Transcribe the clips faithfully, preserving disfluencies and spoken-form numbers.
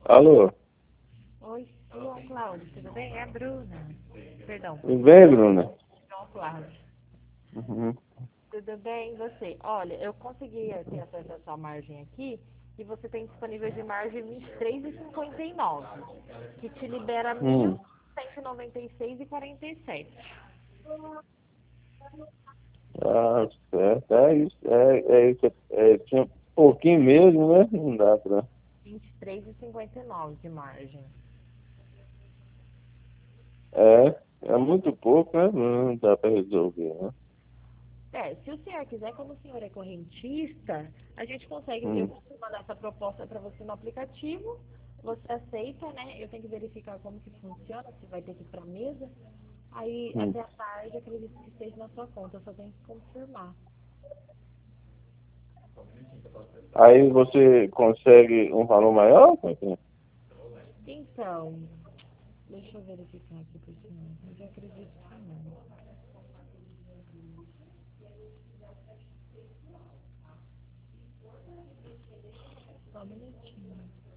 Alô, Oi, João Cláudio, tudo bem? É a Bruna. Perdão, tudo bem, Bruna? João Cláudio. Uhum. Tudo bem, e você? Olha, eu consegui eh, ter acesso à sua margem aqui e você tem disponível de margem vinte e três e cinquenta e nove, que te libera Hum. mil cento e noventa e seis e quarenta e sete. Ah, certo. É isso. É, é isso. É, tinha um pouquinho mesmo, né? Não dá pra. vinte e três e cinquenta e nove de margem. É, é muito pouco, né? Não dá pra resolver, né? É, se o senhor quiser, como o senhor é correntista, a gente consegue, eu Hum. consigo mandar essa proposta para você no aplicativo, você aceita, né? Eu tenho que verificar como que funciona, se vai ter que ir para mesa. Aí, Hum. até a tarde, acredito que esteja na sua conta, eu só tenho que confirmar. Aí você consegue um valor maior? Como é que é? Então, deixa eu verificar aqui para o senhor, mas eu acredito que não. Só um minutinho.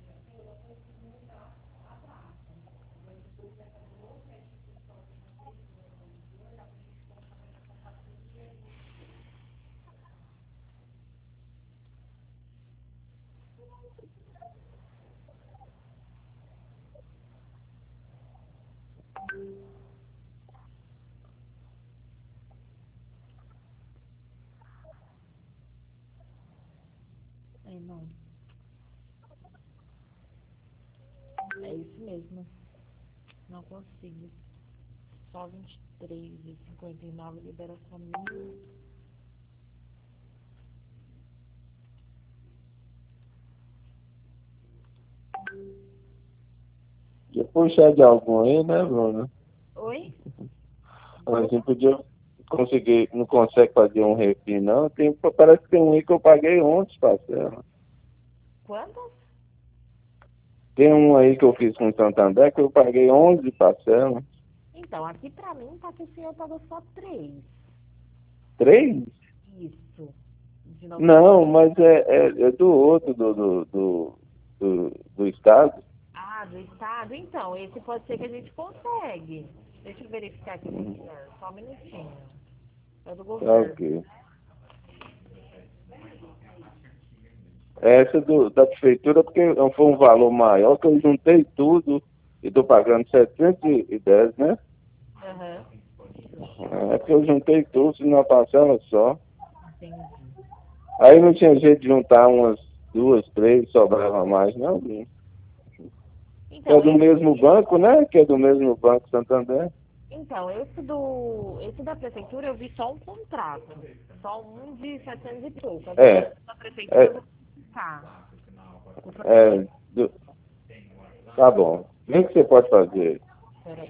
É, não, é isso mesmo, não consigo. Só vinte e três e cinquenta e nove libera só mil. Podia puxar de algum aí, né, Bruna? Oi? A gente Desculpa? podia conseguir, não consegue fazer um refim, não. Tem, parece que tem um aí que eu paguei ontem, parcela. Quantas? Tem um aí que eu fiz com o Santander que eu paguei onze parcelas. Então, aqui pra mim tá que o senhor pagou só três. Três? Isso. De noventa. Não, mas é, é, é do outro, do, do, do, do, do estado. Ah, do estado? Então, esse pode ser que a gente consegue. Deixa eu verificar aqui com o Uhum. senhor. Só um minutinho. É do Tá governo. ok. Essa do, da prefeitura, porque foi um valor maior, que eu juntei tudo e estou pagando setecentos e dez, né? Aham. É porque eu juntei tudo numa parcela só. Entendi. Aí não tinha jeito de juntar umas duas, três, sobrava mais, não. É Então, do esse, mesmo banco, né? Que é do mesmo Banco Santander. então, esse do. Esse da prefeitura eu vi só um contrato. Só um de setecentos e pouco. Agora, É, esse da prefeitura eu é, vou ficar. O processo. é, do- tá bom. Vê o que você pode fazer. Peraí.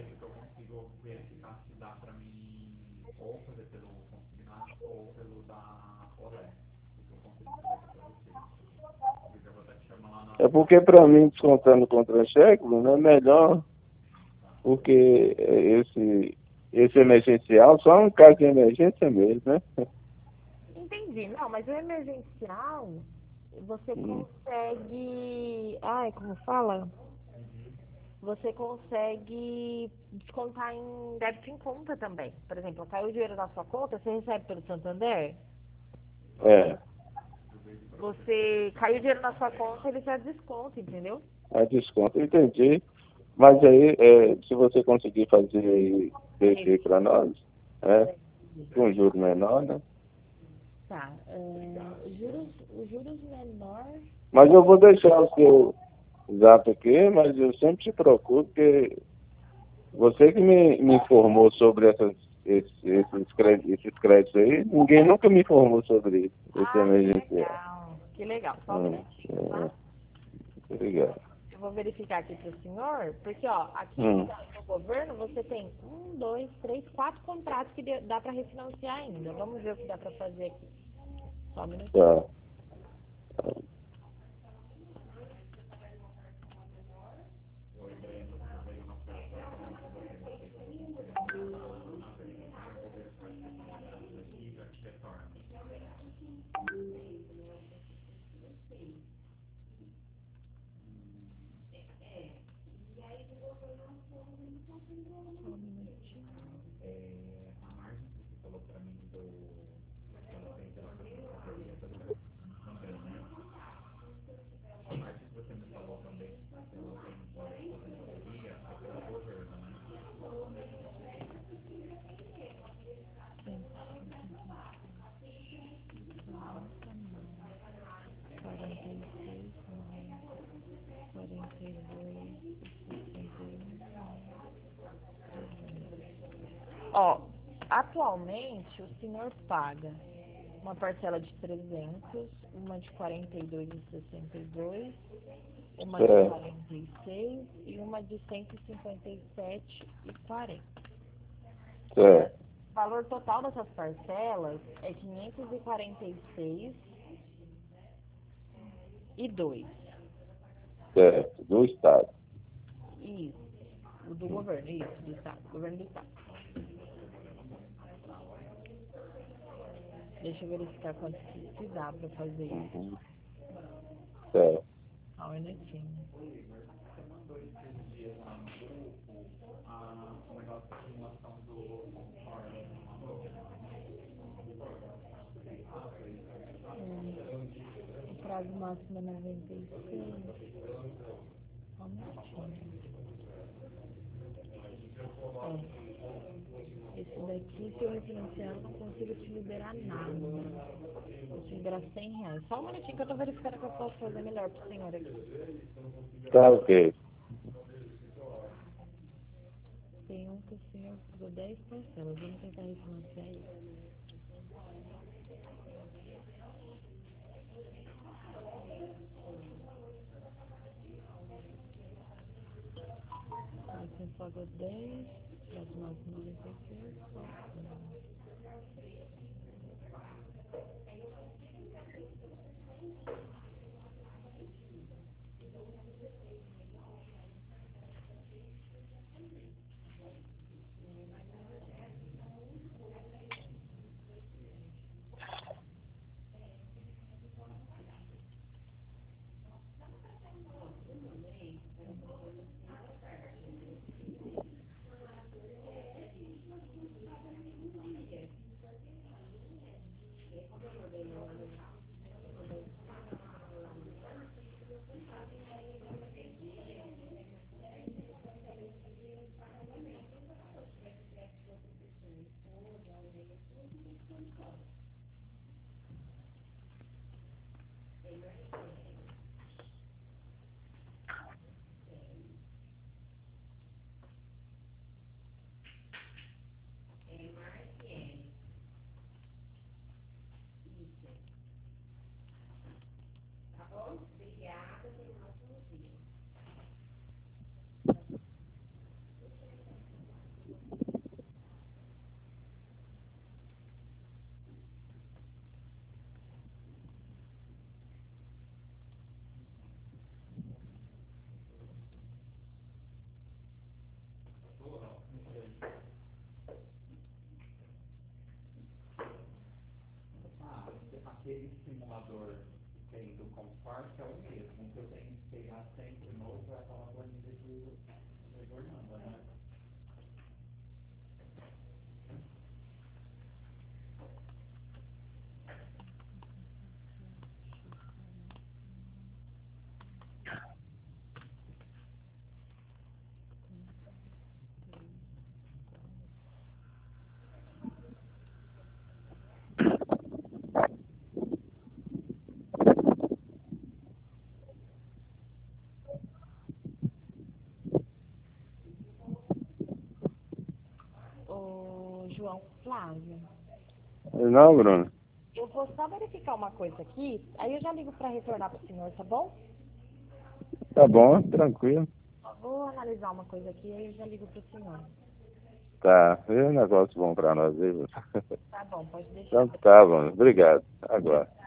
É porque para mim, descontando contra-cheque, não é melhor, porque esse, esse emergencial só é um caso de emergência mesmo, né? Entendi. Não, mas o emergencial, você Hum. consegue. Ai, como fala? Você consegue descontar em débito em conta também. Por exemplo, caiu o dinheiro na sua conta, você recebe pelo Santander, É, você caiu o dinheiro na sua conta, ele já desconta, entendeu? a desconto, entendi. Mas aí, é, se você conseguir fazer aí, A desse aí revista. para nós, é, com juro menor, né? Tá. É, juros, os juros menor. Mas eu vou deixar o seu zap aqui, mas eu sempre te procuro, porque você que me, me informou sobre essas, esses, esses, créditos, esses créditos aí, ninguém nunca me informou sobre isso, esse Ah, que emergencial. legal. Que legal. Só um Hum, minutinho, é, tá? obrigado. Eu vou verificar aqui pro senhor, porque ó, aqui Hum, no governo você tem um, dois, três, quatro contratos que dê- dá para refinanciar ainda. Vamos ver o que dá para fazer aqui. Só um minutinho. tá. Só um minutinho. quarenta e seis, quarenta e dois, sessenta e um. Ó, atualmente o senhor paga uma parcela de trezentos, uma de quarenta e dois e sessenta e dois, uma de Certo, quarenta e seis e uma de cento e cinquenta e sete e quarenta. certo, O valor total dessas parcelas é quinhentos e quarenta e seis e dois. certo. Do Estado. Isso. O do governo, isso, do estado, governo do estado. Deixa eu verificar quanto que precisar para fazer isso. Uhum. Certo. Só um minutinho. Hum, o prazo máximo é noventa e seis. Só um minutinho. É, esse daqui, se eu refinanciar, eu não consigo te liberar nada. Vou te liberar cem reais. Só um minutinho que eu tô verificando o que eu posso fazer melhor pro senhor aqui. Tá ok. Tem um que o senhor pagou dez parcelas. Vamos tentar refinanciar ele. Aí você pagou dez, prazo máximo noventa e seis. Aquele simulador que tem do Comspark é o mesmo, que eu tenho que pegar sempre de novo é aquela planilha que o Igor manda, né? Ô, João Flávio, Não, Bruno? eu vou só verificar uma coisa aqui, aí eu já ligo para retornar pro senhor, tá bom? Tá bom, tranquilo. Vou analisar uma coisa aqui, aí eu já ligo pro senhor. Tá, é um negócio bom pra nós aí. Tá bom, pode deixar. Então tá, Bruno. Obrigado. Agora.